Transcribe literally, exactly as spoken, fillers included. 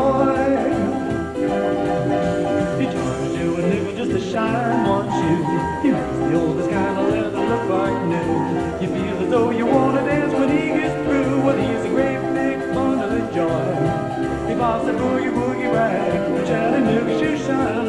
boy. He charges you a nickel just to shine one shoe. He makes the oldest kind of leather look like new. You feel as though you want to dance when he gets through. Well, he's a great big bundle of joy. He pops a boogie woogie rag, the Chattanooga shoe shine